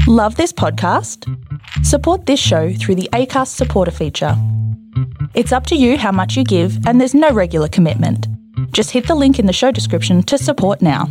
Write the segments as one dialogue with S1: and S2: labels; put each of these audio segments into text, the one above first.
S1: Love this podcast? Support this show through the Acast supporter feature. It's up to you how much you give, and there's no regular commitment. Just hit the link in the show description to support now.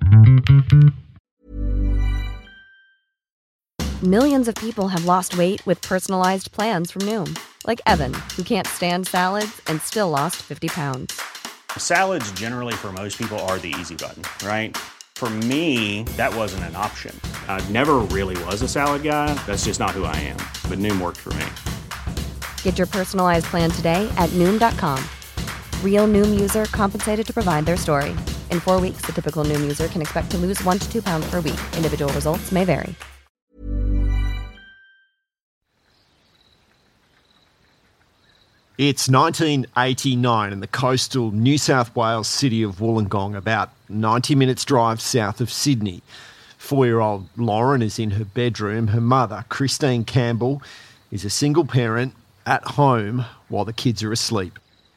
S2: Millions of people have lost weight with personalized plans from Noom. Like Evan, who can't stand salads and still lost 50 pounds.
S3: Salads generally for most people are the easy button, right? For me, that wasn't an option. I never really was a salad guy. That's just not who I am. But Noom worked for me.
S2: Get your personalized plan today at Noom.com. Real Noom user compensated to provide their story. In 4 weeks, the typical Noom user can expect to lose 1 to 2 pounds per week. Individual results may vary.
S4: It's 1989 in the coastal New South Wales city of Wollongong, about 90 minutes drive south of Sydney. 4-year-old Lauren is in her bedroom. Her mother, Christine Campbell, is a single parent at home while the kids are asleep.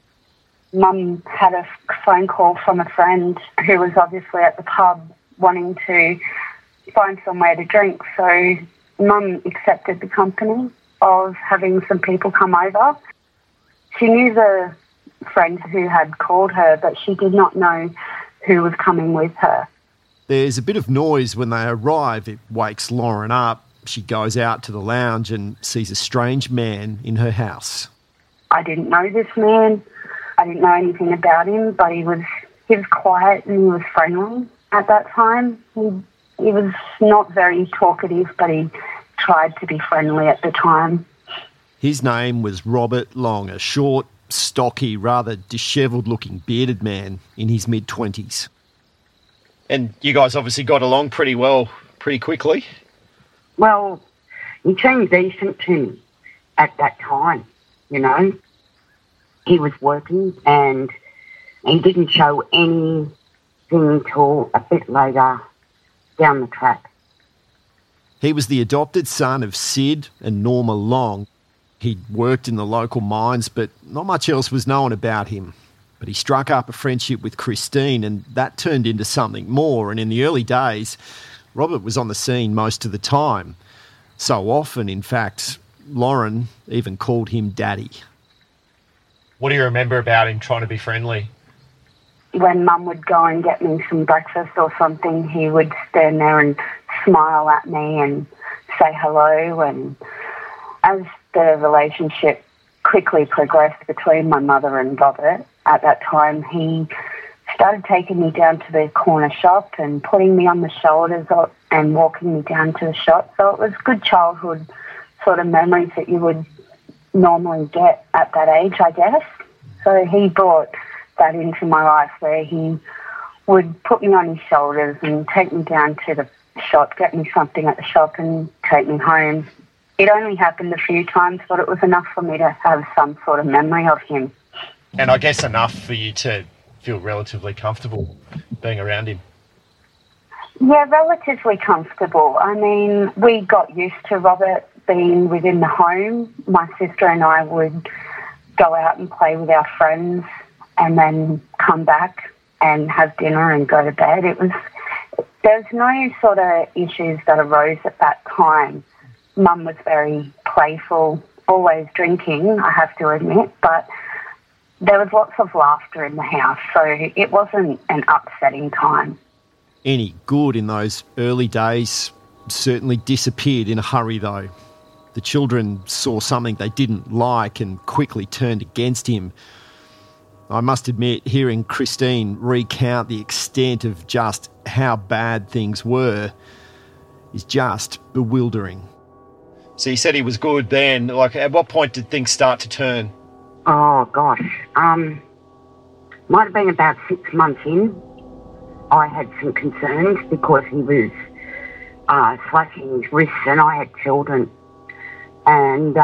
S5: Mum had a phone call from a friend who was obviously at the pub wanting to find somewhere to drink. So Mum accepted the company of having some people come over. She knew the friend who had called her, but she did not know who was coming with her.
S4: There's a bit of noise when they arrive. It wakes Lauren up. She goes out to the lounge and sees a strange man in her house.
S5: I didn't know this man. I didn't know anything about him, but he was quiet and he was friendly at that time. He was not very talkative, but he tried to be friendly at the time.
S4: His name was Robert Long, a short, stocky, rather dishevelled-looking bearded man in his mid-20s. And you guys obviously got along pretty well pretty quickly?
S6: Well, he seemed decent to me at that time, you know. He was working and he didn't show anything until a bit later down the track.
S4: He was the adopted son of Sid and Norma Long. He'd worked in the local mines, but not much else was known about him. But he struck up a friendship with Christine, and that turned into something more. And in the early days, Robert was on the scene most of the time. So often, in fact, Lauren even called him Daddy.
S7: What do you remember about him trying to be friendly?
S5: When Mum would go and get me some breakfast or something, he would stand there and smile at me and say hello. And as the relationship quickly progressed between my mother and Robert, at that time he started taking me down to the corner shop and putting me on the shoulders and walking me down to the shop. So it was good childhood sort of memories that you would normally get at that age, I guess. So he brought that into my life where he would put me on his shoulders and take me down to the shop, get me something at the shop and take me home. It only happened a few times, but it was enough for me to have some sort of memory of him.
S7: And I guess enough for you to feel relatively comfortable being around him.
S5: Yeah, relatively comfortable. I mean, we got used to Robert being within the home. My sister and I would go out and play with our friends and then come back and have dinner and go to bed. There's no sort of issues that arose at that time. Mum was very playful, always drinking, I have to admit, but there was lots of laughter in the house, so it wasn't an upsetting time.
S4: Any good in those early days certainly disappeared in a hurry, though. The children saw something they didn't like and quickly turned against him. I must admit, hearing Christine recount the extent of just how bad things were is just bewildering.
S7: So you said he was good then. Like, at what point did things start to turn?
S6: Oh, gosh. Might have been about 6 months in. I had some concerns because he was slashing his wrists and I had children. And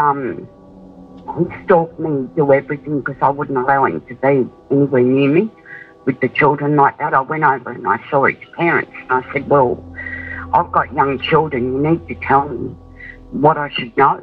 S6: he stalked me, do everything because I wouldn't allow him to be anywhere near me with the children like that. I went over and I saw his parents and I said, well, I've got young children. You need to tell me what I should know.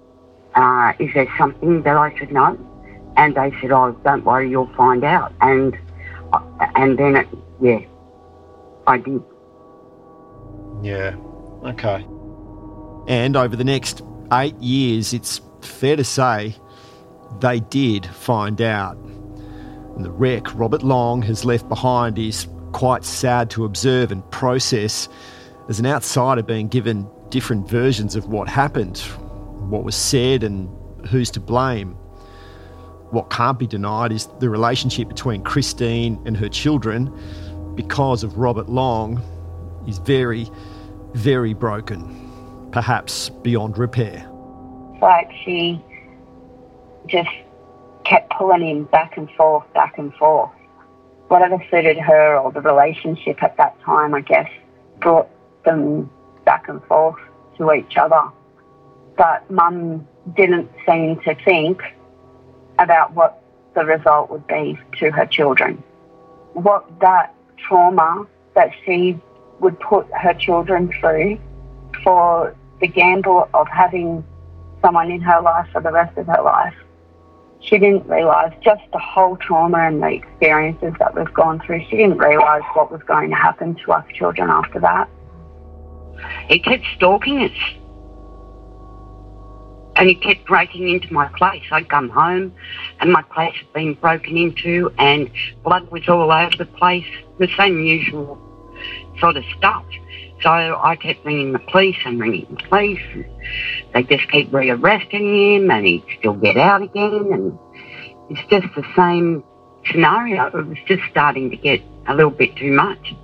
S6: Is there something that I should know? And they said, oh, don't worry, you'll find out. And then, I did.
S7: Yeah, okay.
S4: And over the next 8 years, it's fair to say they did find out. And the wreck Robert Long has left behind is quite sad to observe and process as an outsider being given different versions of what happened, what was said and who's to blame. What can't be denied is the relationship between Christine and her children, because of Robert Long, is very, very broken, perhaps beyond repair.
S5: Like she just kept pulling him back and forth, back and forth. Whatever suited her or the relationship at that time, I guess, brought them back and forth to each other. But Mum didn't seem to think about what the result would be to her children. What that trauma that she would put her children through for the gamble of having someone in her life for the rest of her life. She didn't realise just the whole trauma and the experiences that we've gone through. She didn't realise what was going to happen to us children after that.
S6: He kept stalking us. And he kept breaking into my place. I'd come home and my place had been broken into and blood was all over the place. The same usual sort of stuff. So I kept ringing the police and they just keep rearresting him and he'd still get out again, and it's just the same scenario. It was just starting to get a little bit too much.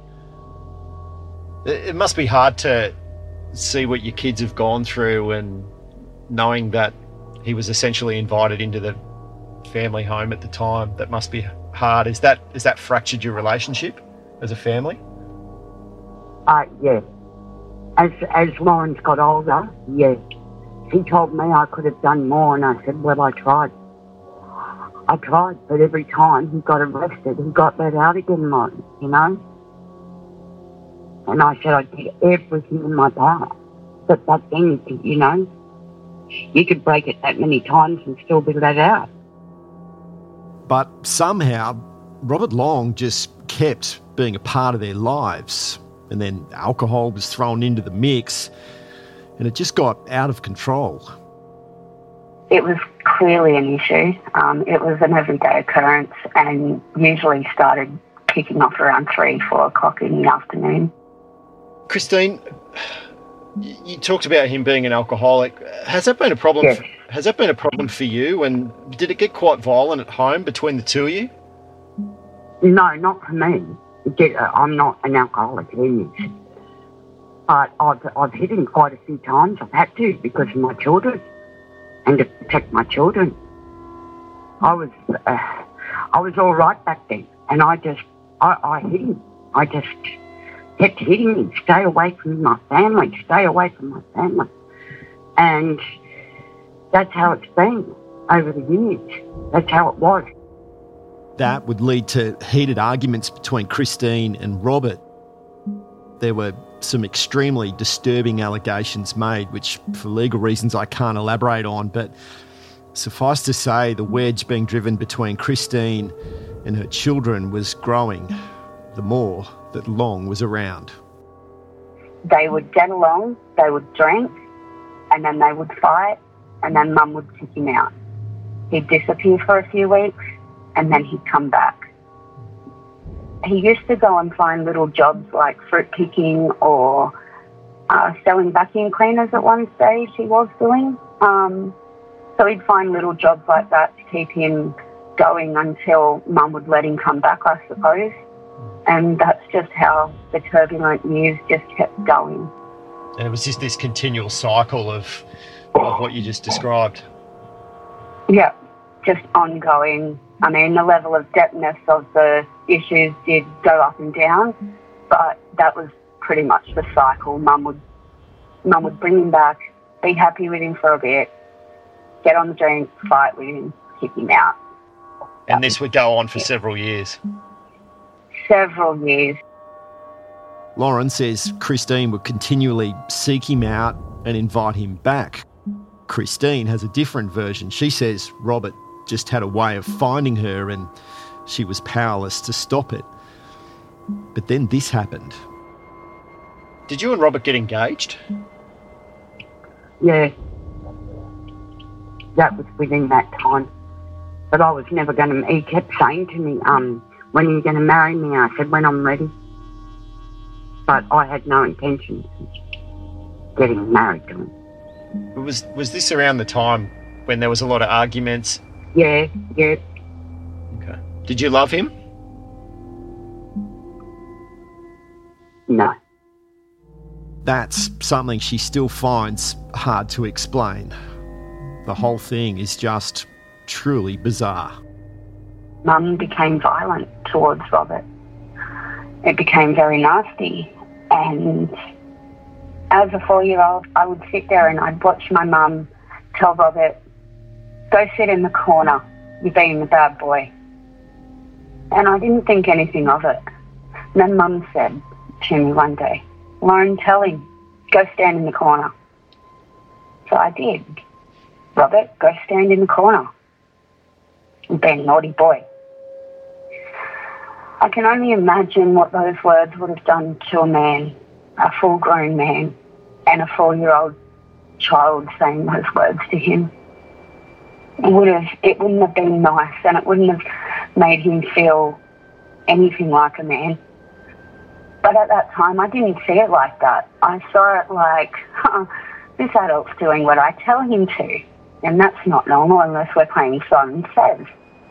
S7: It must be hard to see what your kids have gone through and knowing that he was essentially invited into the family home at the time. That must be hard. Has that fractured your relationship as a family?
S6: Yeah. As Lawrence got older, yes. He told me I could have done more, and I said, well, I tried. But every time he got arrested, he got let out again, Lawrence, you know? And I said I did everything in my power. But back then, you know, you could break it that many times and still be let out.
S4: But somehow, Robert Long just kept being a part of their lives. And then alcohol was thrown into the mix, and it just got out of control.
S5: It was clearly an issue. It was an everyday occurrence and usually started kicking off around 3-4 o'clock in the afternoon.
S7: Christine, you talked about him being an alcoholic. Has that been a problem?
S6: Yes.
S7: Has that been a problem for you? And did it get quite violent at home between the two of you?
S6: No, not for me. I'm not an alcoholic, he is. But I've hit him quite a few times. I've had to because of my children and to protect my children. I was all right back then, and I hit him. I just kept hitting him. Stay away from my family. Stay away from my family. And that's how it's been over the years. That's how it was.
S4: That would lead to heated arguments between Christine and Robert. There were some extremely disturbing allegations made, which for legal reasons I can't elaborate on, but suffice to say the wedge being driven between Christine and her children was growing the more that Long was around.
S5: They would get along, they would drink, and then they would fight, and then Mum would kick him out. He'd disappear for a few weeks, and then he'd come back. He used to go and find little jobs like fruit picking or selling vacuum cleaners at one stage he was doing. So he'd find little jobs like that to keep him going until Mum would let him come back, I suppose. And that's just how the turbulent years just kept going.
S7: And it was just this continual cycle of what you just described.
S5: Yeah, just ongoing. I mean, the level of depthness of the issues did go up and down, but that was pretty much the cycle. Mum would bring him back, be happy with him for a bit, get on the drink, fight with him, kick him out.
S7: And this would go on for several years.
S5: Several years.
S4: Lauren says Christine would continually seek him out and invite him back. Christine has a different version. She says Robert just had a way of finding her and she was powerless to stop it. But then this happened.
S7: Did you and Robert get engaged?
S6: Yeah. That was within that time. But I was never going to... He kept saying to me, when are you going to marry me? I said, when I'm ready. But I had no intention of getting married to him.
S7: Was this around the time when there was a lot of arguments?
S6: Yeah.
S7: Okay. Did you love him?
S6: No.
S4: That's something she still finds hard to explain. The whole thing is just truly bizarre.
S5: Mum became violent towards Robert. It became very nasty. And as a 4-year-old, I would sit there and I'd watch my mum tell Robert, go sit in the corner, you're being a bad boy. And I didn't think anything of it. And then Mum said to me one day, Lauren, tell him, go stand in the corner. So I did. Robert, go stand in the corner. You've been a naughty boy. I can only imagine what those words would have done to a man, a full-grown man, and a 4-year-old child saying those words to him. It wouldn't have been nice, and it wouldn't have made him feel anything like a man. But at that time, I didn't see it like that. I saw it like, this adult's doing what I tell him to, and that's not normal unless we're playing Simon Says.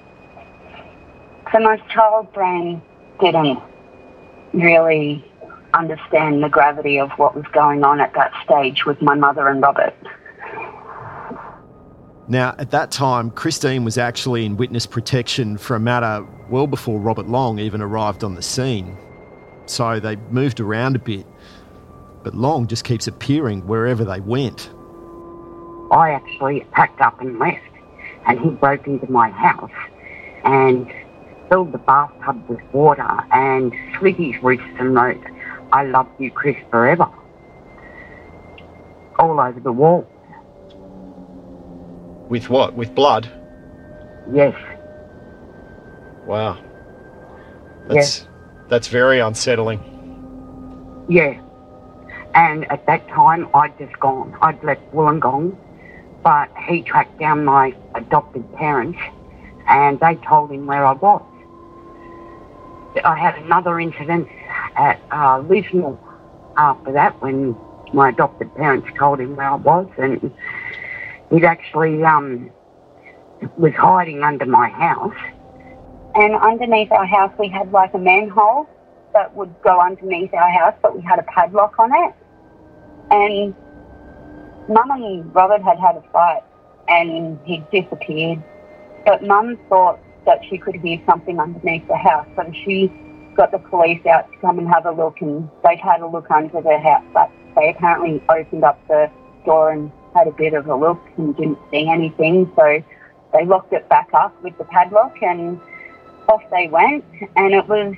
S5: So my child brain didn't really understand the gravity of what was going on at that stage with my mother and Robert.
S4: Now, at that time, Christine was actually in witness protection for a matter well before Robert Long even arrived on the scene. So they moved around a bit, but Long just keeps appearing wherever they went.
S6: I actually packed up and left, and he broke into my house and filled the bathtub with water and slit his wrists and wrote, I love you, Chris, forever, all over the wall.
S7: With what? With blood?
S6: Yes.
S7: Wow. That's very unsettling.
S6: Yeah. And at that time, I'd just gone. I'd left Wollongong, but he tracked down my adopted parents and they told him where I was. I had another incident at Lismore after that when my adopted parents told him where I was, and he'd actually was hiding under my house.
S5: And underneath our house, we had like a manhole that would go underneath our house, but we had a padlock on it. And Mum and Robert had a fight, and he'd disappeared. But Mum thought that she could hear something underneath the house, so she got the police out to come and have a look, and they'd had a look under the house. But they apparently opened up the door and had a bit of a look and didn't see anything, so they locked it back up with the padlock and off they went. And it was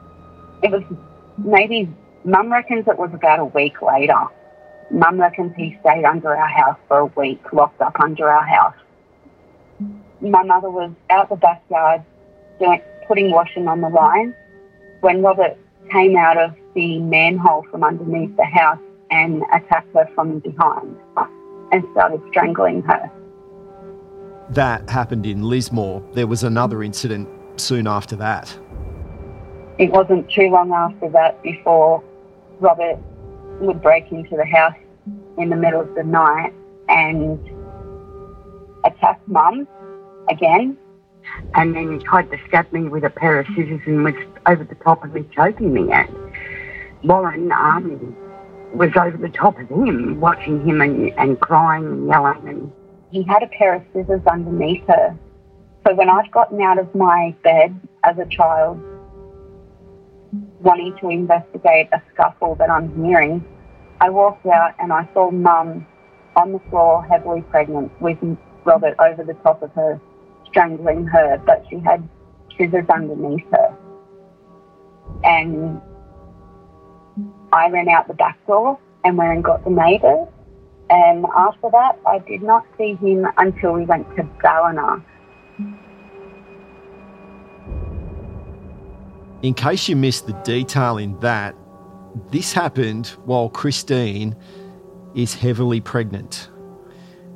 S5: maybe, Mum reckons it was about a week later. Mum reckons he stayed under our house for a week, locked up under our house. My mother was out the backyard putting washing on the line when Robert came out of the manhole from underneath the house and attacked her from behind and started strangling her.
S4: That happened in Lismore. There was another incident soon after that.
S5: It wasn't too long after that before Robert would break into the house in the middle of the night and attack Mum again.
S6: And then he tried to stab me with a pair of scissors and was over the top of me, choking me. And Lauren was over the top of him, watching him and crying and yelling. And
S5: he had a pair of scissors underneath her. So when I'd gotten out of my bed as a child, wanting to investigate a scuffle that I'm hearing, I walked out and I saw Mum on the floor, heavily pregnant, with Robert over the top of her, strangling her, but she had scissors underneath her. And I ran out the back door and went and got the neighbours. And after that, I did not see him until we went to Ballina.
S4: In case you missed the detail in that, this happened while Christine is heavily pregnant.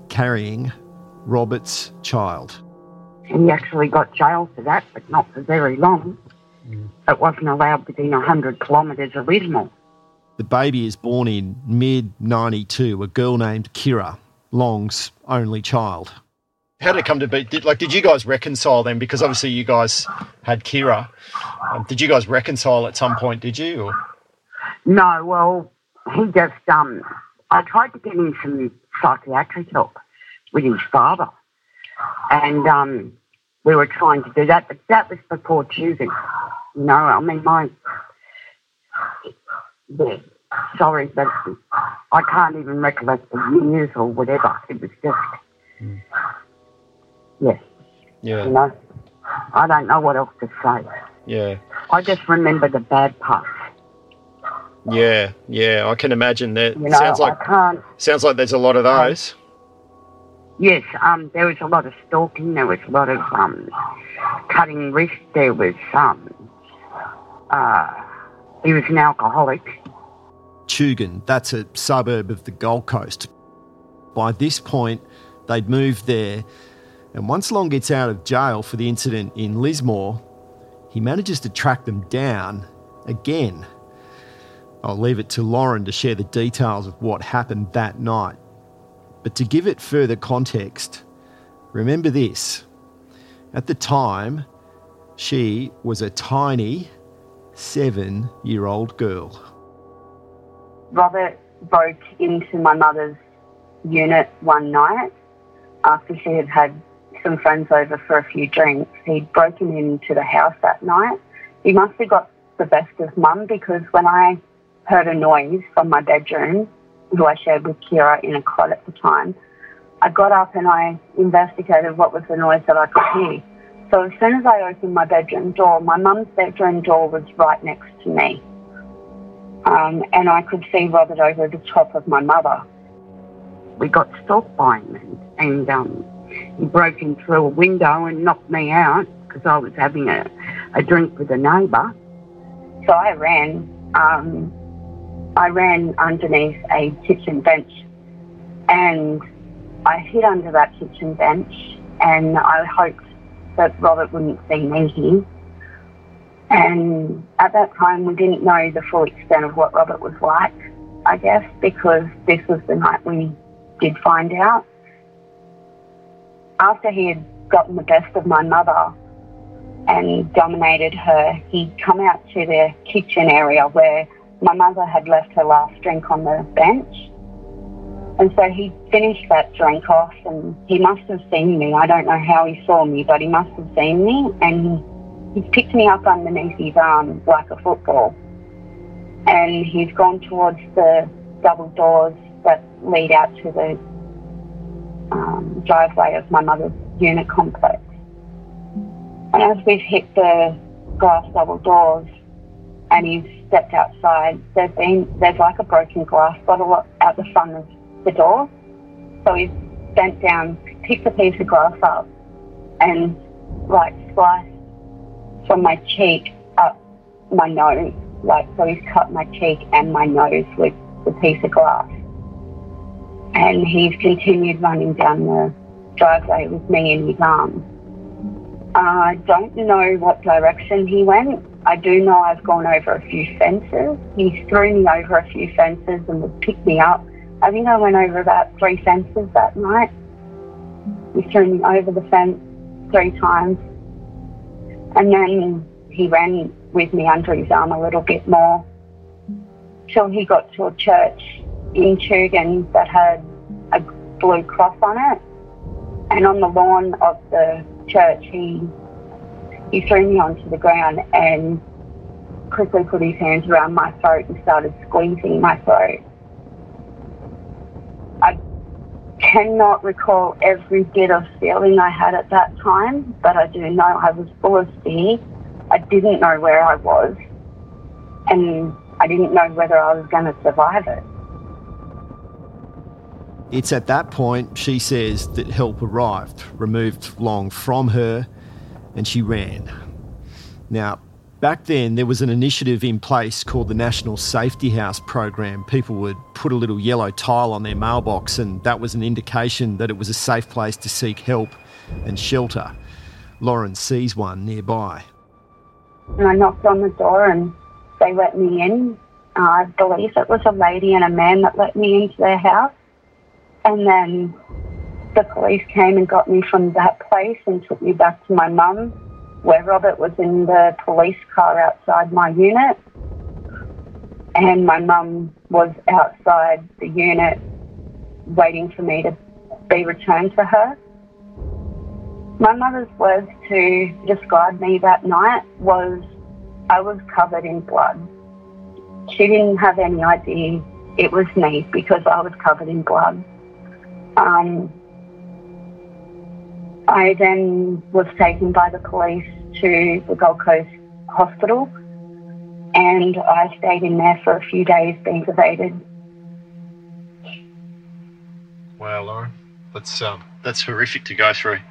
S4: carrying Robert's child.
S6: He actually got jailed for that, but not for very long. It wasn't allowed within 100 kilometres of Lismore.
S4: The baby is born in mid-92, a girl named Kira, Long's only child.
S7: How did it come to be? Did you guys reconcile then? Because obviously you guys had Kira. Did you guys reconcile at some point, did you? Or?
S6: No, well, he just, I tried to get him some psychiatric help with his father. And we were trying to do that, but that was before choosing. You know, I mean, sorry, but I can't even recollect the years or whatever. It was just, yeah. You know, I don't know what else to say.
S7: Yeah.
S6: I just remember the bad parts.
S7: Yeah, I can imagine that.
S6: You know,
S7: sounds like there's a lot of those.
S6: Yes, there was a lot of stalking, there was a lot of cutting wrists, there was, he was an alcoholic.
S4: Tugun, that's a suburb of the Gold Coast. By this point, they'd moved there, and once Long gets out of jail for the incident in Lismore, he manages to track them down again. I'll leave it to Lauren to share the details of what happened that night. But to give it further context, remember this. At the time, she was a tiny 7-year-old girl.
S5: Robert broke into my mother's unit one night after she had had some friends over for a few drinks. He'd broken into the house that night. He must have got the best of Mum, because when I heard a noise from my bedroom, who I shared with Kira in a cot at the time, I got up and I investigated what was the noise that I could hear. So as soon as I opened my bedroom door, my mum's bedroom door was right next to me. And I could see Robert over the top of my mother.
S6: We got stalked by him, and he broke in through a window and knocked me out because I was having a drink with a neighbour.
S5: So I ran underneath a kitchen bench, and I hid under that kitchen bench, and I hoped that Robert wouldn't see me here. And at that time, we didn't know the full extent of what Robert was like, I guess, because this was the night we did find out. After he had gotten the best of my mother and dominated her, he'd come out to the kitchen area where my mother had left her last drink on the bench. And so he finished that drink off, and he must have seen me. I don't know how he saw me, but he must have seen me, and he picked me up underneath his arm like a football. And he's gone towards the double doors that lead out to the driveway of my mother's unit complex. And as we've hit the glass double doors and he's stepped outside, there's like a broken glass bottle at the front of the door. So he's bent down, picked a piece of glass up, and like sliced from my cheek up my nose. So he's cut my cheek and my nose with the piece of glass. And he's continued running down the driveway with me in his arms. I don't know what direction he went. I do know I've gone over a few fences. He threw me over a few fences and would pick me up. I think I went over about 3 fences that night. He threw me over the fence 3 times. And then he ran with me under his arm a little bit more till he got to a church in Tugun that had a blue cross on it. And on the lawn of the church, he threw me onto the ground and quickly put his hands around my throat and started squeezing my throat. I cannot recall every bit of feeling I had at that time, but I do know I was full of fear. I didn't know where I was, and I didn't know whether I was going to survive it.
S4: It's at that point, she says, that help arrived, removed Long from her, and she ran. Now, Back then, there was an initiative in place called the National Safety House program. People would put a little yellow tile on their mailbox, and that was an indication that it was a safe place to seek help and shelter. Lauren sees one nearby.
S5: And I knocked on the door and they let me in. I believe it was a lady and a man that let me into their house. And then the police came and got me from that place and took me back to my mum, where Robert was in the police car outside my unit. And my mum was outside the unit waiting for me to be returned to her. My mother's words to describe me that night was, I was covered in blood. She didn't have any idea it was me because I was covered in blood. I then was taken by the police to the Gold Coast Hospital, and I stayed in there for a few days being sedated.
S7: Wow, Lauren, that's horrific to go through.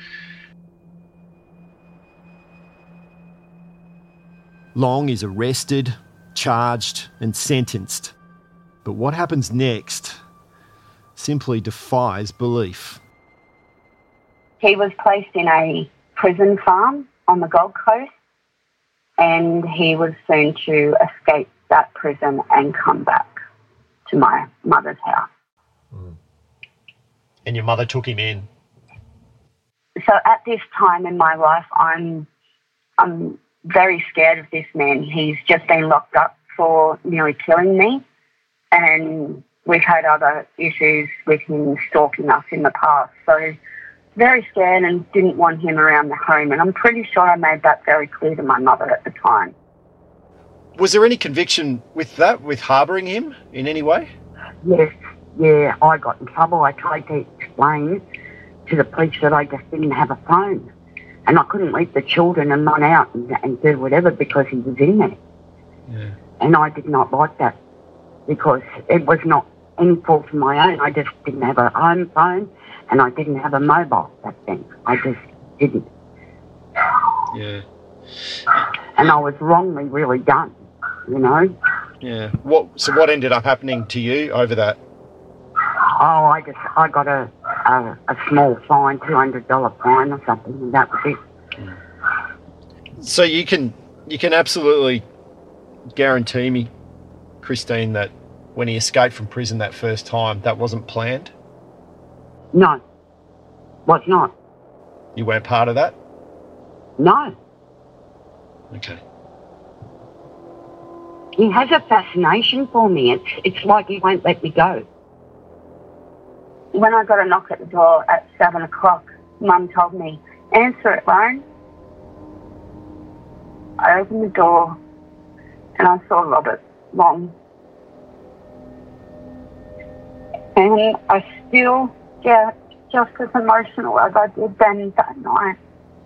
S4: Long is arrested, charged and sentenced. But what happens next simply defies belief.
S5: He was placed in a prison farm on the Gold Coast, and he was soon to escape that prison and come back to my mother's house.
S7: And your mother took him in?
S5: So at this time in my life, I'm very scared of this man. He's just been locked up for nearly killing me, and we've had other issues with him stalking us in the past. So very scared and didn't want him around the home, and I'm pretty sure I made that very clear to my mother at the time.
S7: Was there any conviction with that, with harbouring him in any way?
S6: Yes, yeah, I got in trouble. I tried to explain to the police that I just didn't have a phone, and I couldn't leave the children and run out and do whatever because he was in there.
S7: Yeah.
S6: And I did not like that because it was not any fault of my own. I just didn't have a home phone and I didn't have a mobile back then. I just didn't.
S7: Yeah.
S6: And I was wrongly really done, you know?
S7: Yeah. So what ended up happening to you over that?
S6: Oh, I got a small fine, $200 fine or something, and that was it.
S7: So you can absolutely guarantee me, Christine, that when he escaped from prison that first time, that wasn't planned?
S6: No, was not.
S7: You weren't part of that?
S6: No.
S7: Okay.
S6: He has a fascination for me. It's like he won't let me go.
S5: When I got a knock at the door at 7 o'clock, Mum told me, "Answer it, Lauren." I opened the door and I saw Robert Long. And I still get just as emotional as I did then that night.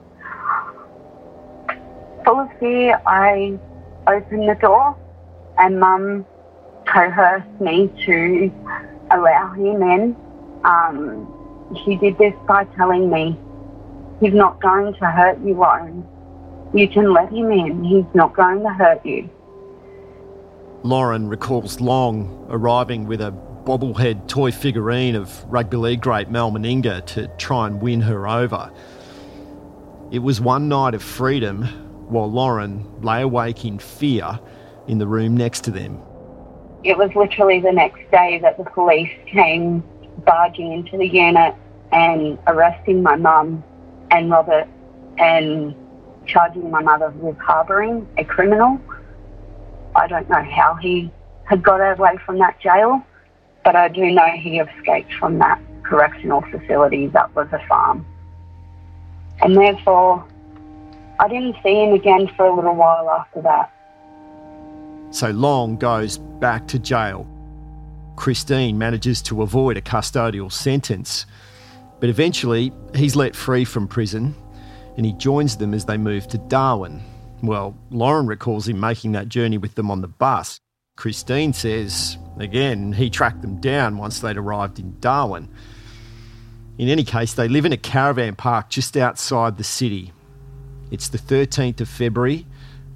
S5: Full of fear, I opened the door and Mum coerced me to allow him in. She did this by telling me, "He's not going to hurt you, Lauren. You can let him in. He's not going to hurt you."
S4: Lauren recalls Long arriving with a bobblehead toy figurine of rugby league great Mal Meninga to try and win her over. It was one night of freedom while Lauren lay awake in fear in the room next to them.
S5: It was literally the next day that the police came barging into the unit and arresting my mum and Robert and charging my mother with harbouring a criminal. I don't know how he had got away from that jail, but I do know he escaped from that correctional facility that was a farm. And therefore, I didn't see him again for a little while after that.
S4: So Long goes back to jail. Christine manages to avoid a custodial sentence, but eventually he's let free from prison and he joins them as they move to Darwin. Well, Lauren recalls him making that journey with them on the bus. Christine says, again, he tracked them down once they'd arrived in Darwin. In any case, they live in a caravan park just outside the city. It's the 13th of February,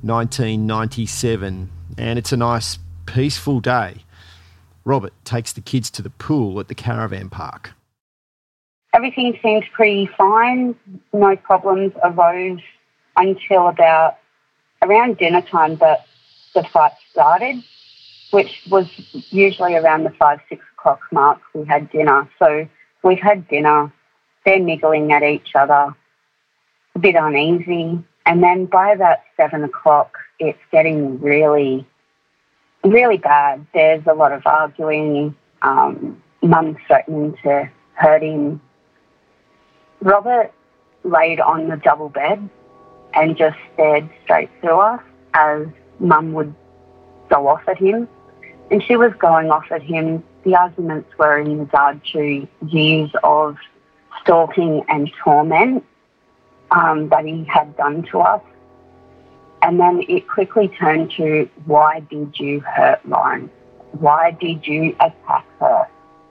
S4: 1997, and it's a nice, peaceful day. Robert takes the kids to the pool at the caravan park.
S5: Everything seemed pretty fine. No problems arose until about around dinner time that the fight started, which was usually around the 5-6 o'clock mark. We had dinner. So we've had dinner. They're niggling at each other, a bit uneasy. And then by about 7 o'clock, it's getting really, really bad. There's a lot of arguing. Mum's threatening to hurt him. Robert laid on the double bed and just stared straight through us as Mum would go off at him. And she was going off at him. The arguments were in regard to years of stalking and torment that he had done to us. And then it quickly turned to, why did you hurt Lauren? Why did you attack her?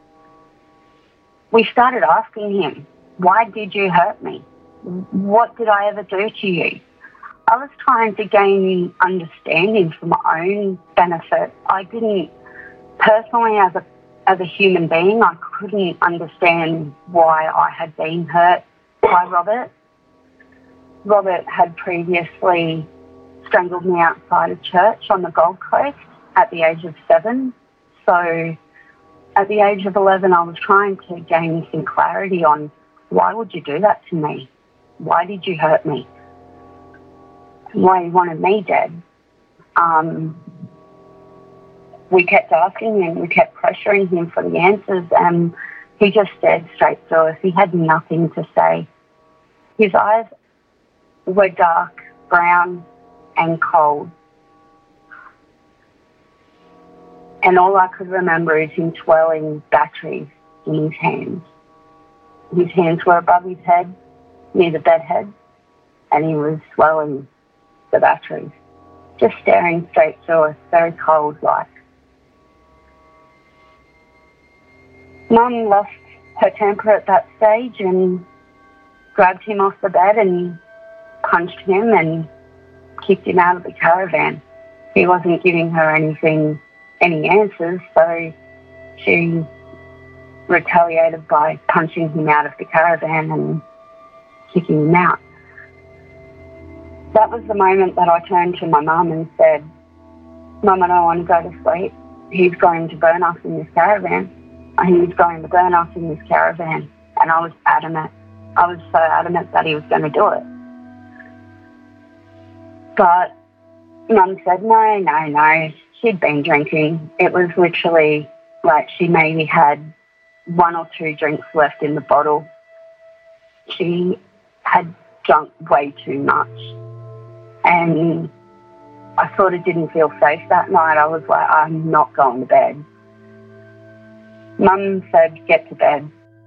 S5: We started asking him, why did you hurt me? What did I ever do to you? I was trying to gain understanding for my own benefit. I didn't, personally as a human being, I couldn't understand why I had been hurt by Robert. Robert had previously strangled me outside a church on the Gold Coast at the age of 7. So at the age of 11, I was trying to gain some clarity on, why would you do that to me? Why did you hurt me? Why you wanted me dead? We kept asking him, we kept pressuring him for the answers, and he just stared straight through us. He had nothing to say. His eyes were dark, brown, and cold. And all I could remember is him twirling batteries in his hands. His hands were above his head, near the bed head, and he was swelling the batteries, just staring straight through us, very cold-like. Mum lost her temper at that stage and grabbed him off the bed and punched him and kicked him out of the caravan. He wasn't giving her any answers, so she retaliated by punching him out of the caravan and kicking him out. That was the moment that I turned to my mum and said, Mum, I don't want to go to sleep. He's going to burn us in this caravan. He's going to burn us in this caravan. And I was adamant. I was so adamant that he was going to do it. But Mum said, no. She'd been drinking. It was literally like she maybe had 1 or 2 drinks left in the bottle. She had drunk way too much. And I sort of didn't feel safe that night. I was like, I'm not going to bed. Mum said, get to bed.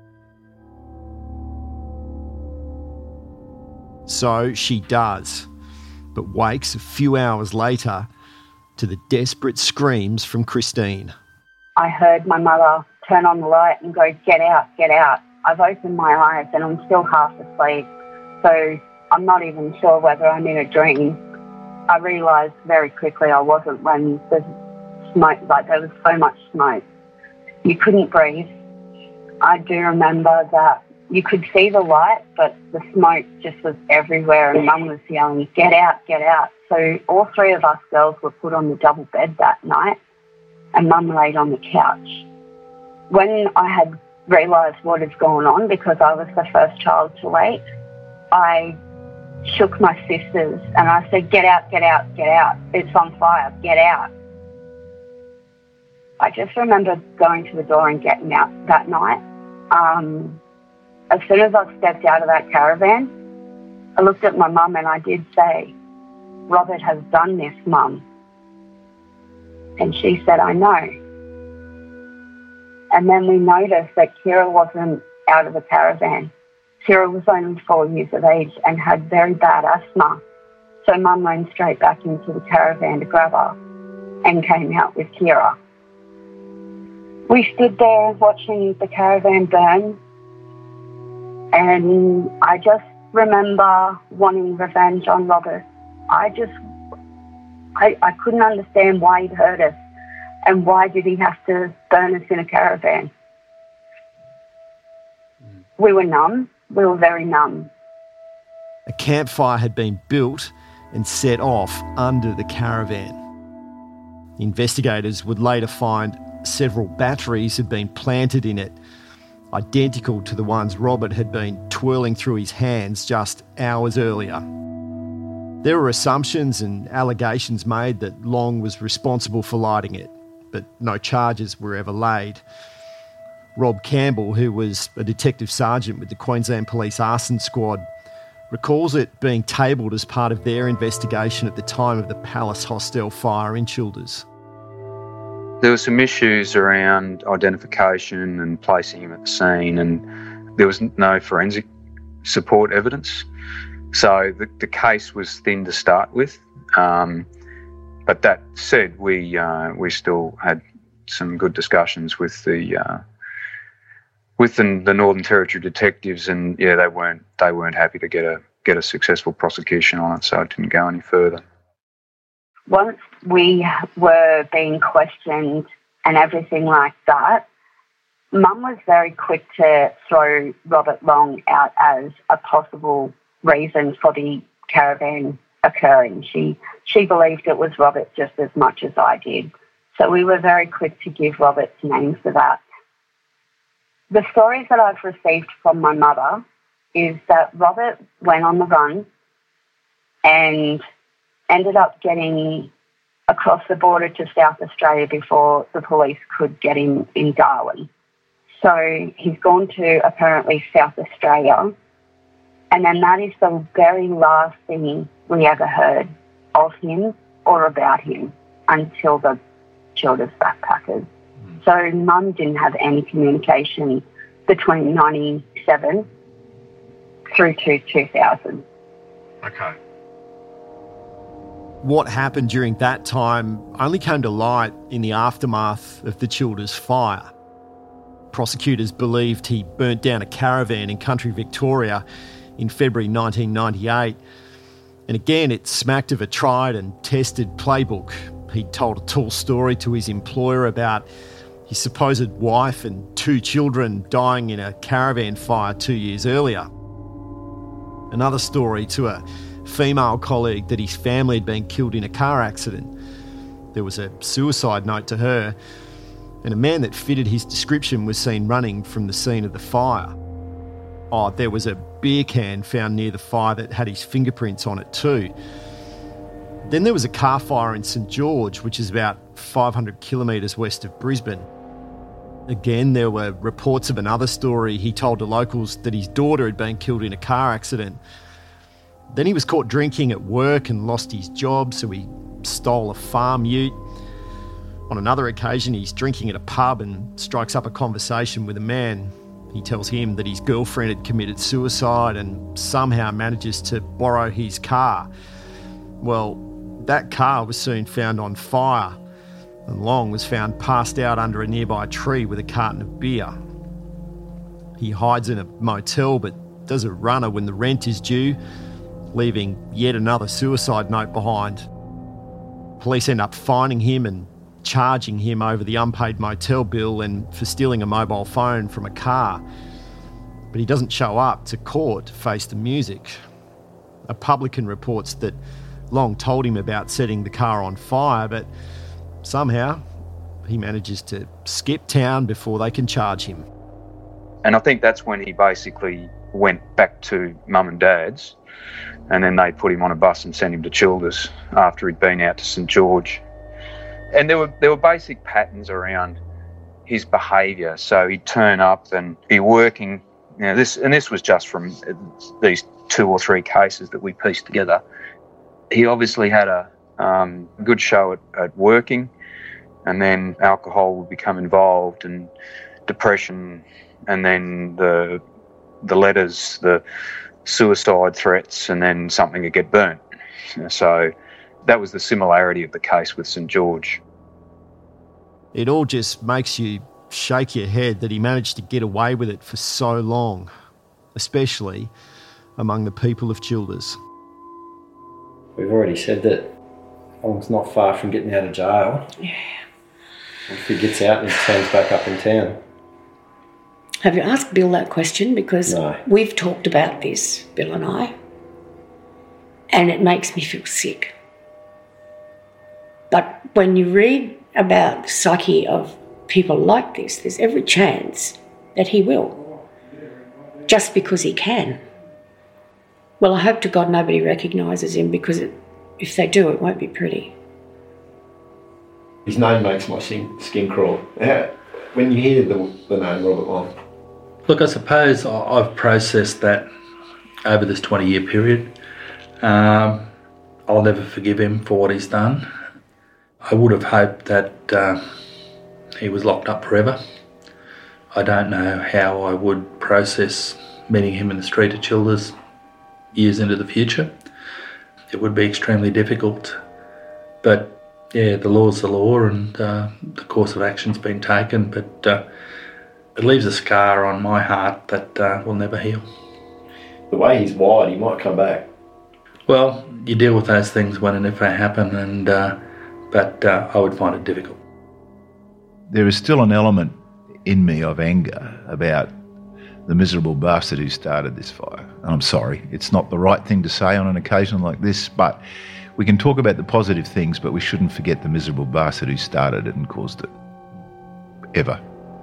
S4: So she does, but wakes a few hours later to the desperate screams from Christine.
S5: I heard my mother turn on the light and go, get out, get out. I've opened my eyes and I'm still half asleep, so I'm not even sure whether I'm in a dream. I realised very quickly I wasn't when the smoke, like there was so much smoke. You couldn't breathe. I do remember that you could see the light, but the smoke just was everywhere and Mum was yelling, get out, get out. So all 3 of us girls were put on the double bed that night and Mum laid on the couch. When I had realised what had gone on, because I was the first child to wake, I shook my sisters and I said, get out, get out, get out. It's on fire, get out. I just remember going to the door and getting out that night. As soon as I stepped out of that caravan, I looked at my mum and I did say, Robert has done this, Mum. And she said, I know. And then we noticed that Kira wasn't out of the caravan. Kira was only 4 years of age and had very bad asthma. So Mum ran straight back into the caravan to grab her and came out with Kira. We stood there watching the caravan burn, and I just remember wanting revenge on Robert. I just I couldn't understand why he'd hurt us and why did he have to burn us in a caravan. We were numb. We were very numb.
S4: A campfire had been built and set off under the caravan. Investigators would later find several batteries had been planted in it, identical to the ones Robert had been twirling through his hands just hours earlier. There were assumptions and allegations made that Long was responsible for lighting it, but no charges were ever laid. Rob Campbell, who was a detective sergeant with the Queensland Police Arson Squad, recalls it being tabled as part of their investigation at the time of the Palace Hostel fire in Childers.
S8: There were some issues around identification and placing him at the scene, and there was no forensic support evidence. So the case was thin to start with. But that said, we still had some good discussions with the Northern Territory detectives, and yeah, they weren't happy to get a successful prosecution on it, so it didn't go any further.
S5: Once we were being questioned and everything like that, Mum was very quick to throw Robert Long out as a possible reason for the caravan occurring. She believed it was Robert just as much as I did. So we were very quick to give Robert's name for that. The stories that I've received from my mother is that Robert went on the run and ended up getting across the border to South Australia before the police could get him in Darwin. So he's gone to apparently South Australia, and then that is the very last thing we ever heard of him or about him until the Childers backpackers. So Mum didn't have any communication between 1997 through to 2000.
S7: Okay.
S4: What happened during that time only came to light in the aftermath of the Childers fire. Prosecutors believed he burnt down a caravan in country Victoria in February 1998. And again, it smacked of a tried and tested playbook. He told a tall story to his employer about his supposed wife and 2 children dying in a caravan fire 2 years earlier. Another story to a female colleague that his family had been killed in a car accident. There was a suicide note to her, and a man that fitted his description was seen running from the scene of the fire. Oh, there was a beer can found near the fire that had his fingerprints on it too. Then there was a car fire in St George, which is about 500 kilometres west of Brisbane. Again, there were reports of another story. He told the locals that his daughter had been killed in a car accident. Then he was caught drinking at work and lost his job, so he stole a farm ute. On another occasion, he's drinking at a pub and strikes up a conversation with a man. He tells him that his girlfriend had committed suicide and somehow manages to borrow his car. Well, that car was soon found on fire, and Long was found passed out under a nearby tree with a carton of beer. He hides in a motel but does a runner when the rent is due, leaving yet another suicide note behind. Police end up finding him and charging him over the unpaid motel bill and for stealing a mobile phone from a car. But he doesn't show up to court to face the music. A publican reports that Long told him about setting the car on fire, but somehow he manages to skip town before they can charge him.
S8: And I think that's when he basically went back to Mum and Dad's, and then they put him on a bus and sent him to Childers after he'd been out to St George. And there were basic patterns around his behaviour. So he'd turn up and be working. This was just from these 2 or 3 cases that we pieced together. He obviously had a good show at working, and then alcohol would become involved, and depression, and then the letters, the suicide threats, and then something would get burnt. So that was the similarity of the case with St George.
S4: It all just makes you shake your head that he managed to get away with it for so long, especially among the people of Childers.
S9: We've already said that Long's not far from getting out of jail.
S10: Yeah.
S9: If he gets out and he turns back up in town.
S10: Have you asked Bill that question? Because
S9: No.
S10: we've talked about this, Bill and I, and it makes me feel sick. But when you read about the psyche of people like this, there's every chance that he will, just because he can. Well, I hope to God nobody recognises him, because if they do, it won't be pretty.
S4: His name makes my skin crawl. When you hear the name Robert Long.
S11: Look, I suppose I've processed that over this 20-year period. I'll never forgive him for what he's done. I would have hoped that he was locked up forever. I don't know how I would process meeting him in the street at Childers years into the future. It would be extremely difficult. But yeah, the law's the law, and the course of action's been taken, but it leaves a scar on my heart that will never heal.
S9: The way he's wired, he might come back.
S11: Well, you deal with those things when and if they happen, but I would find it difficult.
S12: There is still an element in me of anger about the miserable bastard who started this fire. And I'm sorry, it's not the right thing to say on an occasion like this, but we can talk about the positive things, but we shouldn't forget the miserable bastard who started it and caused it. Ever.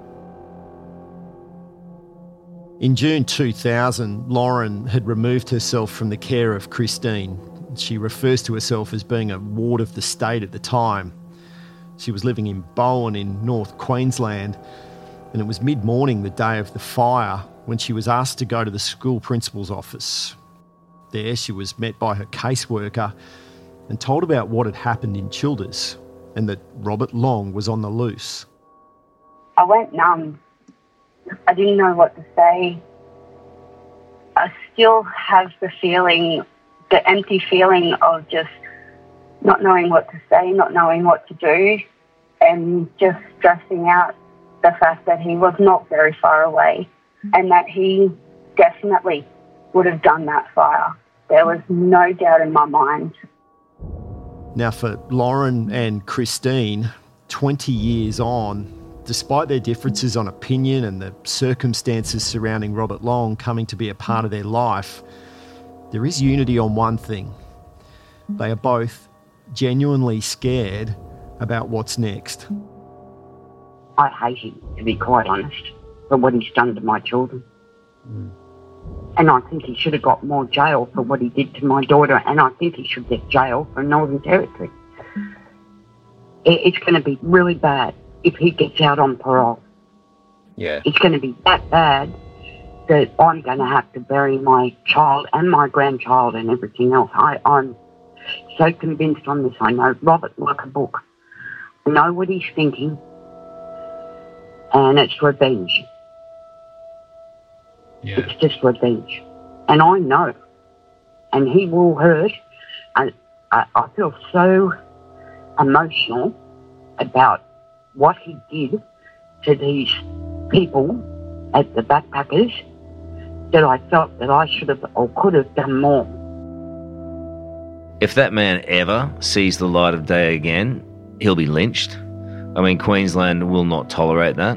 S4: In June 2000, Lauren had removed herself from the care of Christine. She refers to herself as being a ward of the state at the time. She was living in Bowen in North Queensland, and it was mid-morning the day of the fire when she was asked to go to the school principal's office. There she was met by her caseworker and told about what had happened in Childers and that Robert Long was on the loose.
S5: I went numb. I didn't know what to say. I still have the feeling, the empty feeling of just not knowing what to say, not knowing what to do, and just stressing out the fact that he was not very far away and that he definitely would have done that fire. There was no doubt in my mind.
S4: Now, for Lauren and Christine, 20 years on, despite their differences on opinion and the circumstances surrounding Robert Long coming to be a part of their life, there is unity on one thing. They are both genuinely scared about what's next.
S6: I hate him, to be quite honest, for what he's done to my children. And I think he should have got more jail for what he did to my daughter, and I think he should get jail for Northern Territory. It's going to be really bad if he gets out on parole.
S8: Yeah.
S6: It's going to be that bad that I'm going to have to bury my child and my grandchild and everything else. I'm so convinced on this. I know Robert like a book. I know what he's thinking, and it's revenge.
S8: Yeah.
S6: It's just revenge. And I know. And he will hurt. I feel so emotional about what he did to these people at the Backpackers that I felt that I should have or could have done more.
S13: If that man ever sees the light of day again, he'll be lynched. I mean, Queensland will not tolerate that.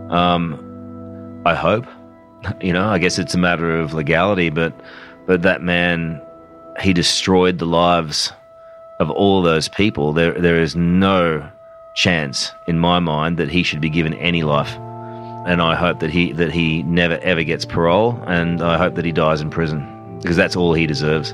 S13: I hope. You know, I guess it's a matter of legality, but that man, he destroyed the lives of all those people. There is no chance in my mind that he should be given any life. And I hope that he never ever gets parole, and I hope that he dies in prison, because that's all he deserves.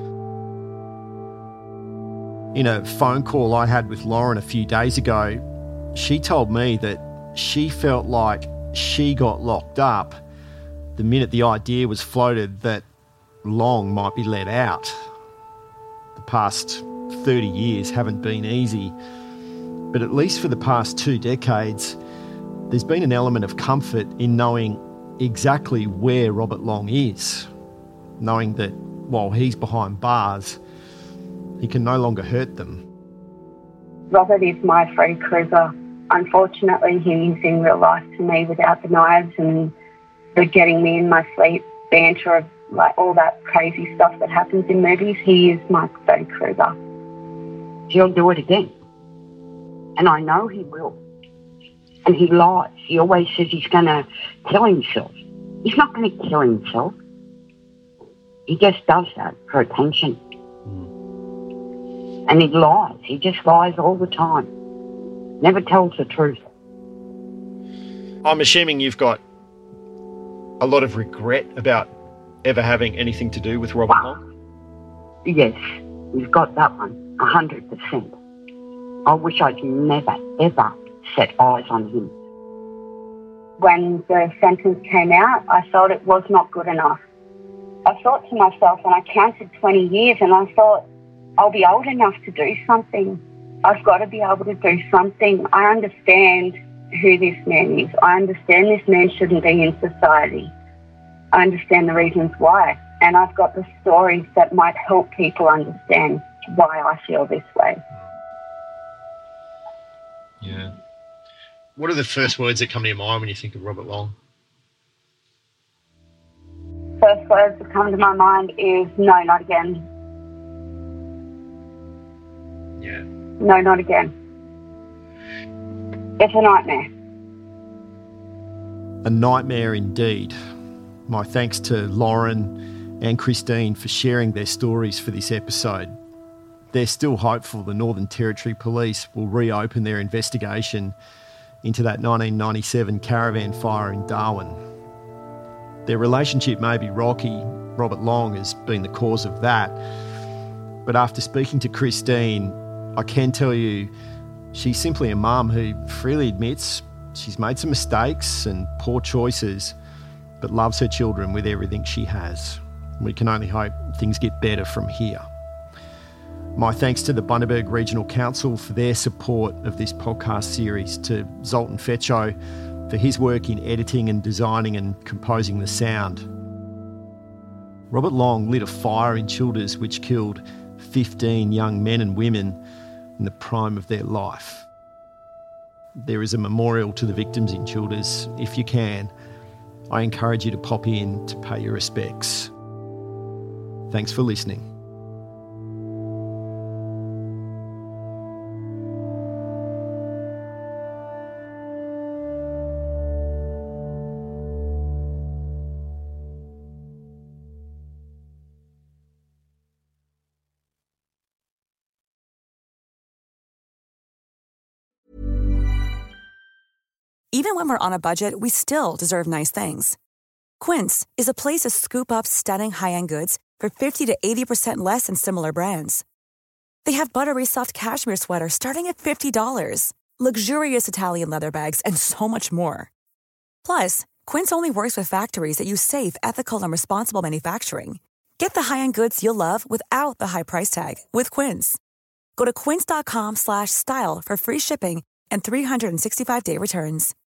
S4: In a phone call I had with Lauren a few days ago, she told me that she felt like she got locked up the minute the idea was floated that Long might be let out. The past 30 years haven't been easy, but at least for the past 2 decades, there's been an element of comfort in knowing exactly where Robert Long is, knowing that while he's behind bars, he can no longer hurt them.
S5: Robert is my Freddy Krueger. Unfortunately, he is in real life to me without the knives and the getting me in my sleep, banter of like all that crazy stuff that happens in movies. He is my Freddy Krueger.
S6: he'll do it again. And I know he will. And he lies. He always says he's going to kill himself. He's not going to kill himself. He just does that for attention. And he lies. He just lies all the time. Never tells the truth.
S7: I'm assuming you've got a lot of regret about ever having anything to do with Robert Long?
S6: Yes, we've got that one, 100%. I wish I'd never, ever set eyes on him.
S5: When the sentence came out, I felt it was not good enough. I thought to myself, and I counted 20 years, and I thought, I'll be old enough to do something. I've got to be able to do something. I understand who this man is. I understand this man shouldn't be in society. I understand the reasons why. And I've got the stories that might help people understand why I feel this way.
S7: Yeah. What are the first words that come to your mind when you think of Robert Long?
S5: First words that come to my mind is, no, not again.
S7: Yeah.
S5: No, not again. It's a nightmare.
S4: A nightmare indeed. My thanks to Lauren and Christine for sharing their stories for this episode. They're still hopeful the Northern Territory Police will reopen their investigation into that 1997 caravan fire in Darwin. Their relationship may be rocky. Robert Long has been the cause of that. But after speaking to Christine, I can tell you she's simply a mum who freely admits she's made some mistakes and poor choices, but loves her children with everything she has. We can only hope things get better from here. My thanks to the Bundaberg Regional Council for their support of this podcast series, to Zoltan Fecho for his work in editing and designing and composing the sound. Robert Long lit a fire in Childers which killed 15 young men and women in the prime of their life. There is a memorial to the victims in Childers. If you can, I encourage you to pop in to pay your respects. Thanks for listening.
S14: Even when we're on a budget, we still deserve nice things. Quince is a place to scoop up stunning high-end goods for 50 to 80% less than similar brands. They have buttery soft cashmere sweaters starting at $50, luxurious Italian leather bags, and so much more. Plus, Quince only works with factories that use safe, ethical, and responsible manufacturing. Get the high-end goods you'll love without the high price tag with Quince. Go to quince.com/style for free shipping and 365-day returns.